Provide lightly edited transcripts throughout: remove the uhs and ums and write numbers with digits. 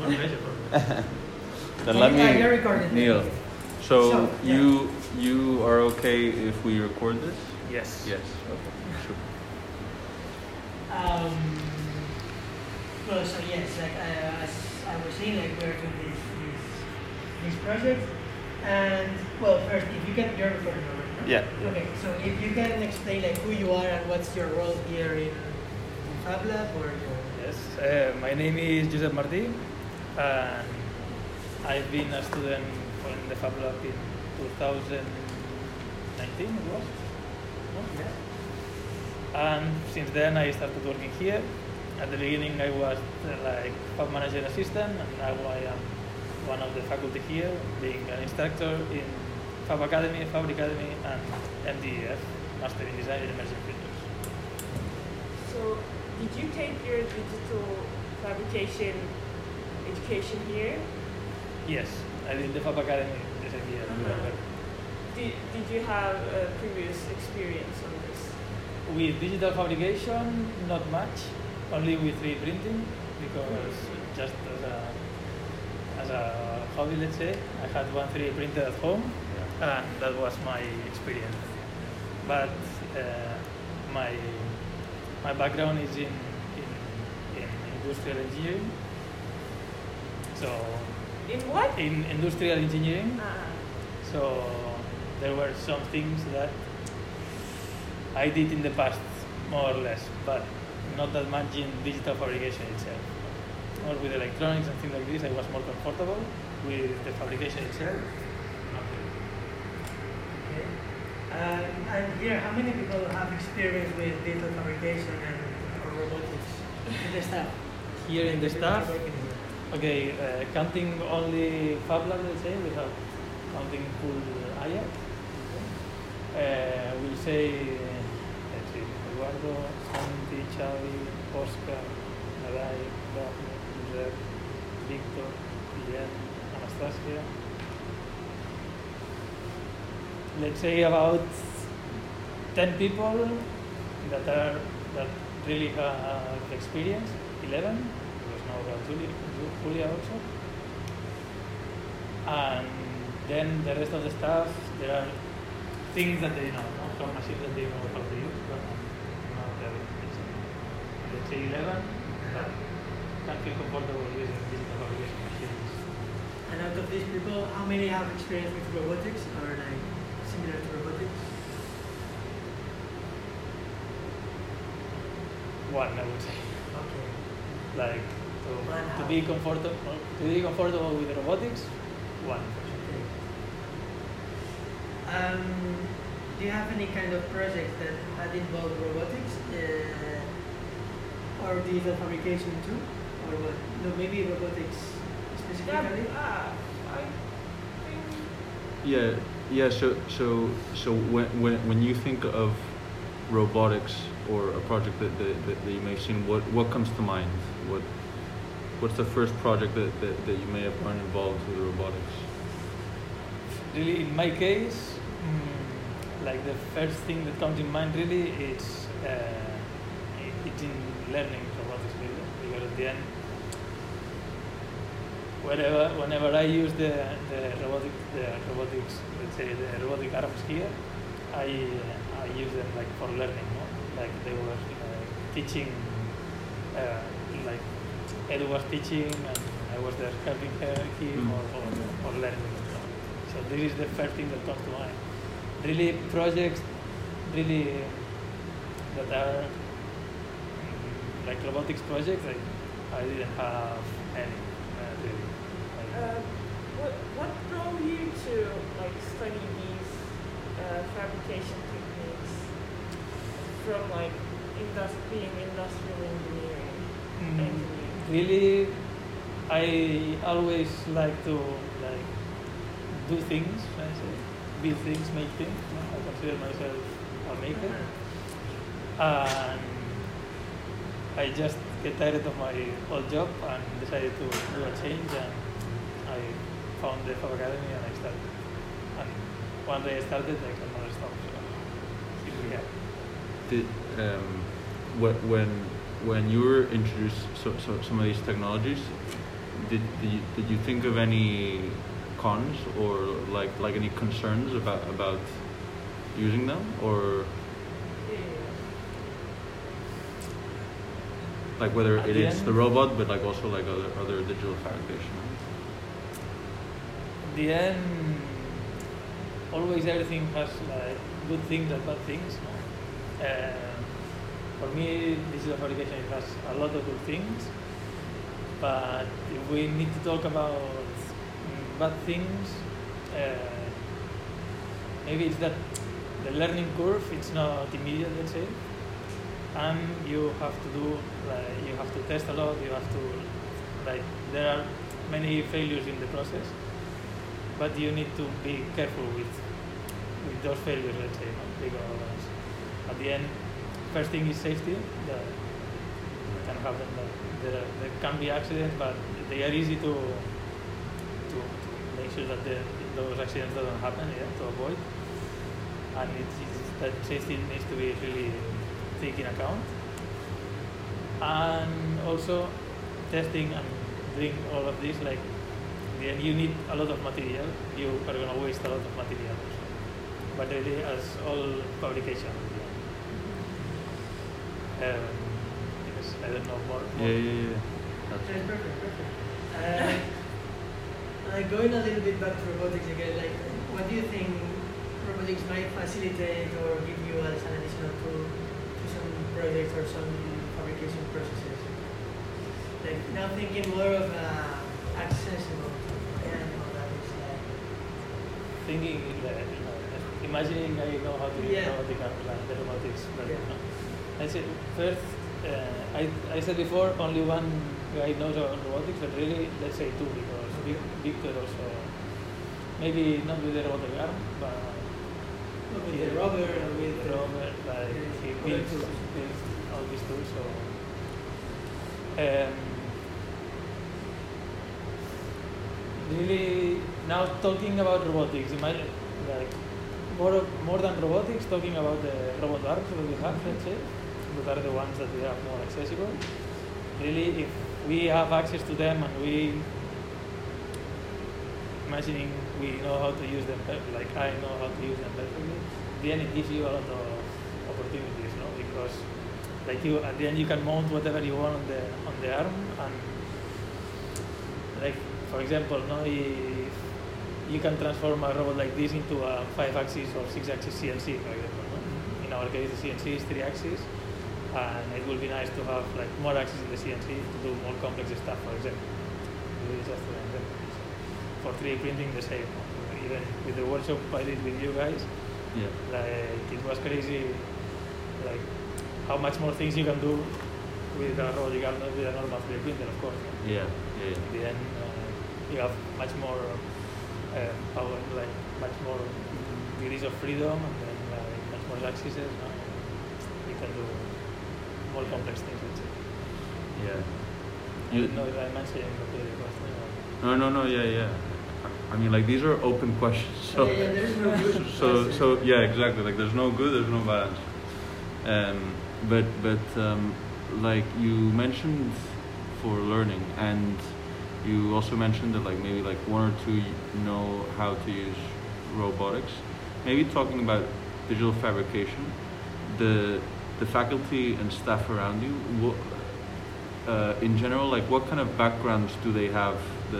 Then let me, Neil. So yeah. you are okay if we record this? Yes. Yes. Okay. Sure. Well, so yes, like as I was saying, like we're doing this project, and well, first, if you can, you're recording already, no? Yeah. Okay, so if you can explain like who you are and what's your role here in FabLab or your... Yes. My name is Josep Martí, and I've been a student in the FabLab in 2019. It was. No? Yeah. And since then, I started working here. At the beginning, I was like Fab Manager assistant, and now I am one of the faculty here, being an instructor in Fab Academy, Fabric Academy, and MDEF, Master in Design and Immersive Filters. So, did you take your digital fabrication education here? Yes, I did the Fab Academy the same year. Did you have a previous experience on this? With digital fabrication, not much. Only with 3D printing, because just as a hobby, let's say, I had one 3D printer at home, and that was my experience. But my background is in industrial engineering. So in what? In industrial engineering. So there were some things that I did in the past, more or less, but not that much in digital fabrication itself. Or with electronics and things like this, I was more comfortable. With the fabrication itself, not really. Okay. And here, how many people have experience with digital fabrication and or robotics in the staff? Here in the staff? Okay, counting only FabLab, let's say, without counting full IA. We'll say, let's see, Eduardo, Santi, Xavi, Oscar, Nadai, Daphne, Josep, Victor, Guillem, Anastasia. Let's say about 10 people that really have experience, 11, because now Julia also. And then the rest of the staff, there are things that they know, some machines that they know how to use, but not everything. Let's say 11, but can feel comfortable using digital fabrication machines. And out of these people, how many have experience with robotics or like similar to robotics? One, I would say. Okay. Like to be comfortable with robotics, one. Okay. Do you have any kind of project that had involved robotics or digital fabrication too, or what? No, maybe robotics specifically. I think. Yeah. So when you think of robotics or a project that you may have seen, what comes to mind? What's the first project that you may have been involved with robotics? Really, in my case, like the first thing that comes in mind really is it's in learning robotics really, because at the end, whenever I use the robotics, let's say the robotic arms here, I use them like for learning, no? Like they were teaching, like Edu was teaching and I was there helping him or learning. So this is the first thing that comes to mind. Really projects, really that are like robotics projects, like I didn't have any really. What drove you to like study these fabrication techniques from like being industrial engineering? Really, I always like to do things. I say, build things, make things. I consider myself a maker, and I just get tired of my old job and decided to do a change. And I found the Fab Academy and I started. And one day I started, I could never stop. So here we are. Did when you were introduced some of these technologies, did you think of any cons or like any concerns about using them, or like whether At it the is end- the robot, but like also like other digital fabrication? At the end, always everything has like good things and bad things. No? For me, digital fabrication it has a lot of good things, but if we need to talk about bad things, maybe it's that the learning curve it's not immediate, let's say, and you have to do you have to test a lot. You have to there are many failures in the process, but you need to be careful with those failures, let's say, no? Because at the end, first thing is safety. That can happen. That there can be accidents, but they are easy to make sure that those accidents don't happen. Yeah, to avoid. And that safety needs to be really taken account. And also testing and doing all of this, like in the end you need a lot of material. You are going to waste a lot of material also. But really, as all fabrication. Because I don't know more. Yeah. Okay, perfect. Going a little bit back to robotics again, like what do you think robotics might facilitate or give you as an additional tool to some projects or some fabrication processes? Like now thinking more of accessible and all that is like Thinking, imagining I know how to use Yeah. the robotics. But, Yeah. no. I said first, I said before only one guy knows about robotics, but really let's say two, because Victor also, maybe not with the robotic arm, but with the rubber and with Robert, like he other builds tools. all these tools. So really now talking about robotics, imagine like more than robotics, talking about the robot arms that we have, let's say, that are the ones that we have more accessible. Really, if we have access to them and we imagining we know how to use them, like I know how to use them perfectly, then it gives you a lot of opportunities, no? Because like you at the end you can mount whatever you want on the arm, and like for example, no, if you can transform a robot like this into a 5-axis or 6-axis CNC, for example. No? In our case, the CNC is 3-axis, and it will be nice to have like more axes in the CNC to do more complex stuff. For example, this is just an example. For 3D printing, the same. Even with the workshop I did with you guys, Yeah. like it was crazy, like how much more things you can do with a robotic arm than with a normal 3D printer, of course. No? Yeah. In the end, you have much more power, like much more degrees of freedom, and then much more axes. No? You can do more complex things. Let's say. Yeah. I don't know if I'm answering the question. No. Yeah. I mean, like these are open questions. So. yeah, there is no good answer. So yeah, exactly. Like there's no good, there's no bad answer. But like you mentioned for learning, and you also mentioned that like maybe like one or two know how to use robotics. Maybe talking about digital fabrication, the faculty and staff around you, in general, like what kind of backgrounds do they have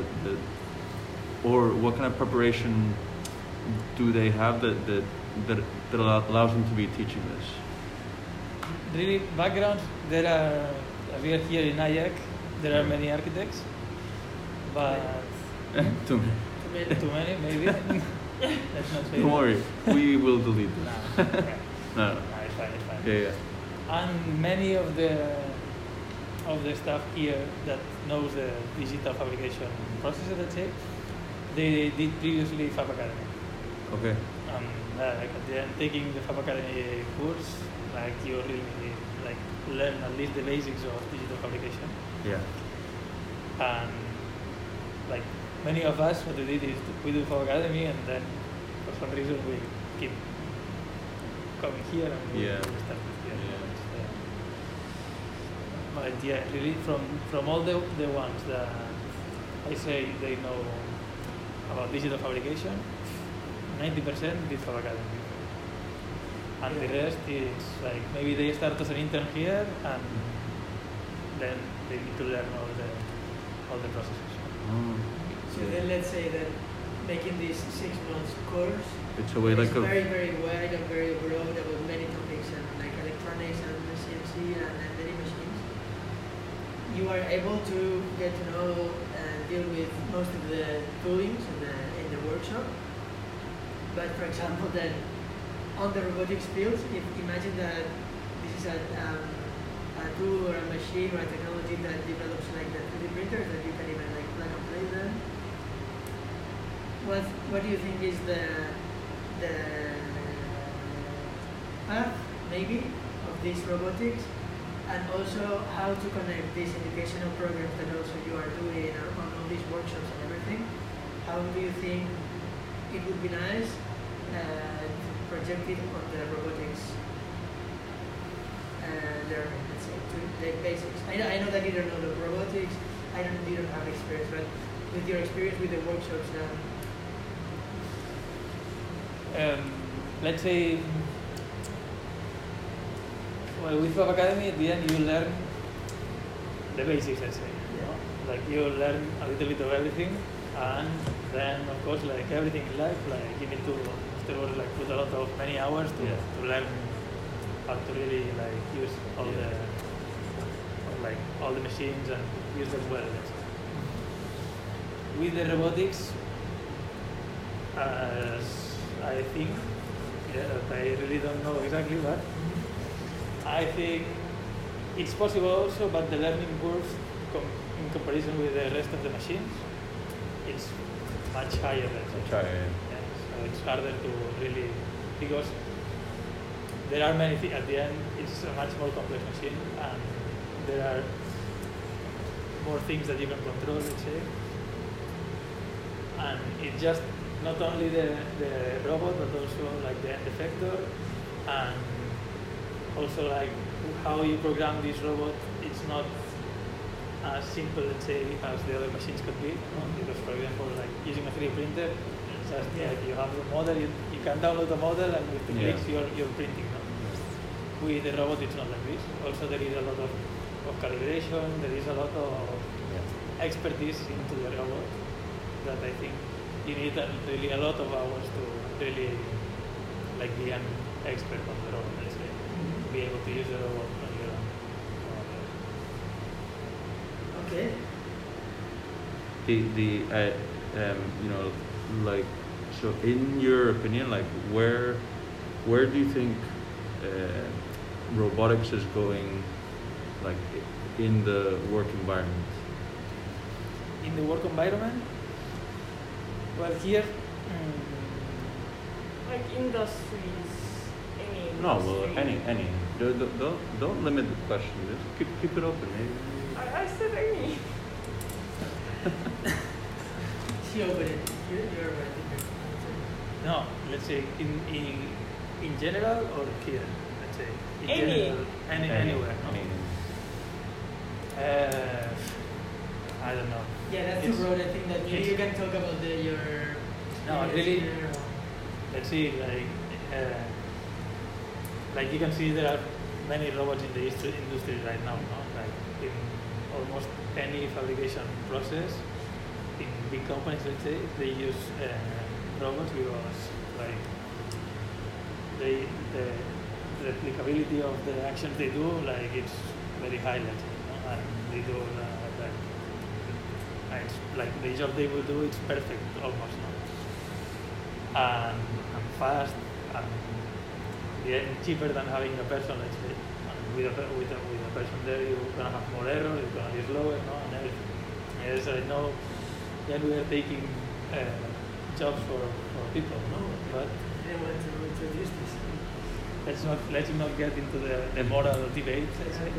or what kind of preparation do they have that allows them to be teaching this? Really, backgrounds, there are, we are here in IAC, there are many architects, but Too many. too many maybe. Let's not say Don't that. worry, we will delete this. Nah, okay. No. Nah, it's fine. Yeah. And many of the staff here that knows the digital fabrication process, let's say, they did previously Fab Academy. Okay. Like at the end, taking the Fab Academy course, like you really like learn at least the basics of digital fabrication. Yeah. And like many of us, what we did is we do Fab Academy, and then for some reason we keep coming here and we start with here. Yeah. But yeah, really from all the ones that I say they know about digital fabrication, 90% did Fab Academy. And the rest is like maybe they start as an intern here and then they need to learn all the processes. So then let's say that making this 6 months course It's a way is like a very, very wide and very broad about many topics and like electronics and the CNC and many machines. You are able to get to know and deal with most of the toolings in the workshop. But for example, then on the robotics fields, if imagine that this is a tool or a machine or a technology that develops like the 3D printers that you can even like plug and play them. What do you think is the path maybe of this robotics, and also how to connect these educational programs that also you are doing on all these workshops and everything? How do you think it would be nice to project it on the robotics learning, let's say, to the basics? I know that you don't know the robotics, you don't have experience, but with your experience with the workshops let's say, well, with Fab Academy, at the end you learn the basics, let's say. You know? Like you learn a little bit of everything, and then of course, like everything in life, like you need to afterwards like put a lot of many hours to learn how to really like use all the machines and use them well. Let's say. With the robotics, I think, I really don't know exactly, but I think it's possible also, but the learning curve in comparison with the rest of the machines, it's much higher. Much higher, yeah. So it's harder to really, because there are many things, at the end it's a much more complex machine and there are more things that you can control, let's say. And it's just not only the robot, but also like the end effector, and also like how you program this robot. It's not as simple, let's say, as the other machines could be. Because, for example, like using a 3D printer, it's just like you have the model, you can download the model, and with the clicks you're printing. No? With the robot, it's not like this. Also, there is a lot of calibration. There is a lot of expertise into the robot that I think you need really a lot of hours to really like be an expert on the robot, let's say, be able to use the robot on your own. Okay. You know, like, so in your opinion, like where do you think robotics is going, like in the work environment? In the work environment, well, here, like industries, any industry. No, well, any. Don't limit the question. Just keep it open. Maybe. I said any. She opened it. You're right. no, let's say in general or here, let's say in Any. general, anywhere. No? Any. I don't know. Yeah, that's too broad. I think that you can talk about your. No, really. Let's see, like you can see there are many robots in the industry right now, no? Like in almost any fabrication process, in big companies, let's say, they use robots because like the replicability of the actions they do, like it's very high, let's say, no? And they do it's like the job they will do, it's perfect almost, no? And fast and cheaper than having a person, let's say. And with a person there, you're gonna have more error, you're gonna be slower, no, and everything. Yes, I know. Then we are taking jobs for people, no, but I want to introduce this. let's not get into the moral debate, let's say.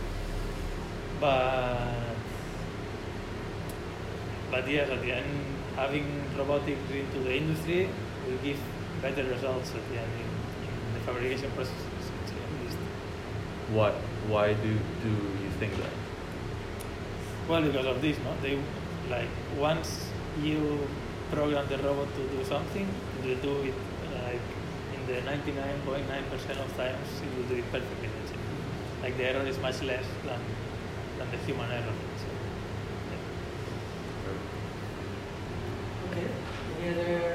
But yes, at the end, having robotics into the industry will give better results at the end in the fabrication processes, at least. Why do you think that? Well, because of this, no? like once you program the robot to do something, it will do it like in the 99.9% of times it will do it perfectly. Let's say. Like the error is much less than the human error. So, yeah. Okay. Any other?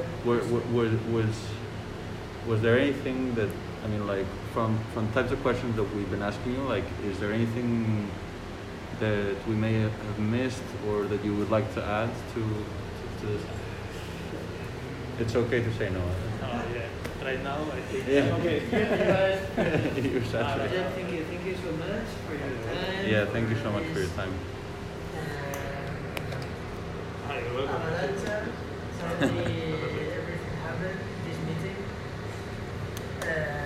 Was there anything that, I mean, like from types of questions that we've been asking you, like is there anything that we may have missed or that you would like to add to this? It's okay to say no. Yeah. Right now, I think. Yeah. Okay. You're saturated. Well, thank you so much for your time. Yeah, thank you so much for your time. Hi, you're welcome. Avalancha, Sandy,